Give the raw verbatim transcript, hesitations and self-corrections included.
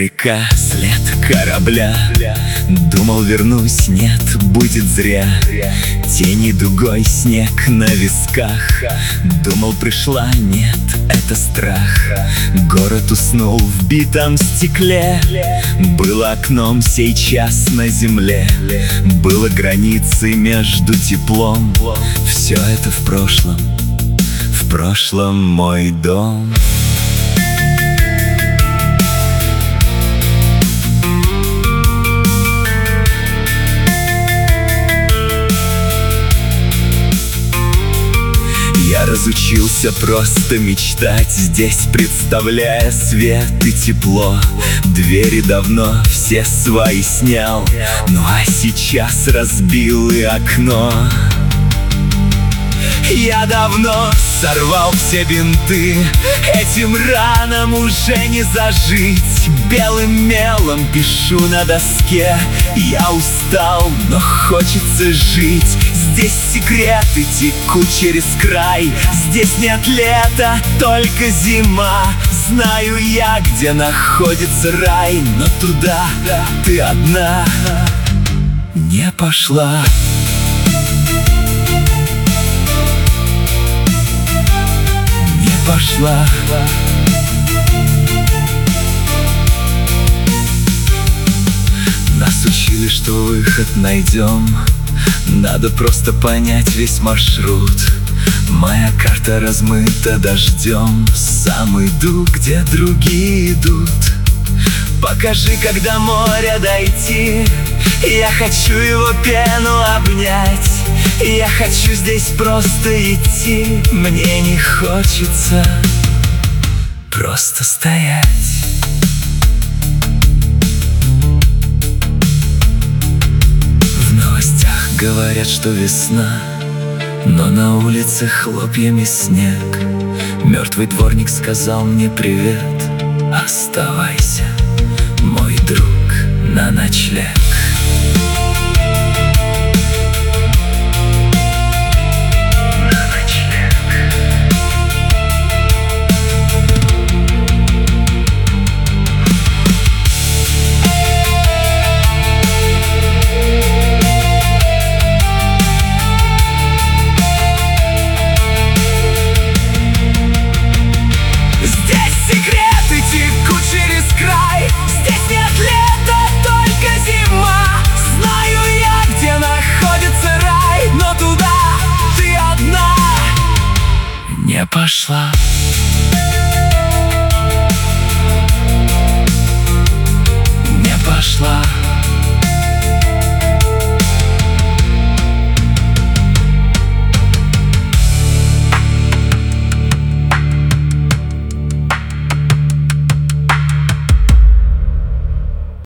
река, след корабля. Думал, вернусь, нет, будет зря. Тени дугой, снег на висках. Думал, пришла, нет, это страх. Город уснул в битом стекле. Было окном, сейчас на земле. Было границей между теплом. Все это в прошлом, в прошлом мой дом. Я разучился просто мечтать здесь, представляя свет и тепло. Двери давно все свои снял, ну а сейчас разбил и окно. Я давно сорвал все бинты, этим ранам уже не зажить. Белым мелом пишу на доске, я устал, но хочется жить. Здесь секреты текут через край, здесь нет лета, только зима. Знаю я, где находится рай, но туда ты одна не пошла. Пошла. Нас учили, что выход найдем, надо просто понять весь маршрут. Моя карта размыта дождем, сам иду, где другие идут. Покажи, как до моря дойти, я хочу его пену обнять. Я хочу здесь просто идти, мне не хочется просто стоять. В новостях говорят, что весна, но на улице хлопьями снег. Мертвый дворник сказал мне привет, оставайся, мой друг, на ночлег. Пошла. Не пошла.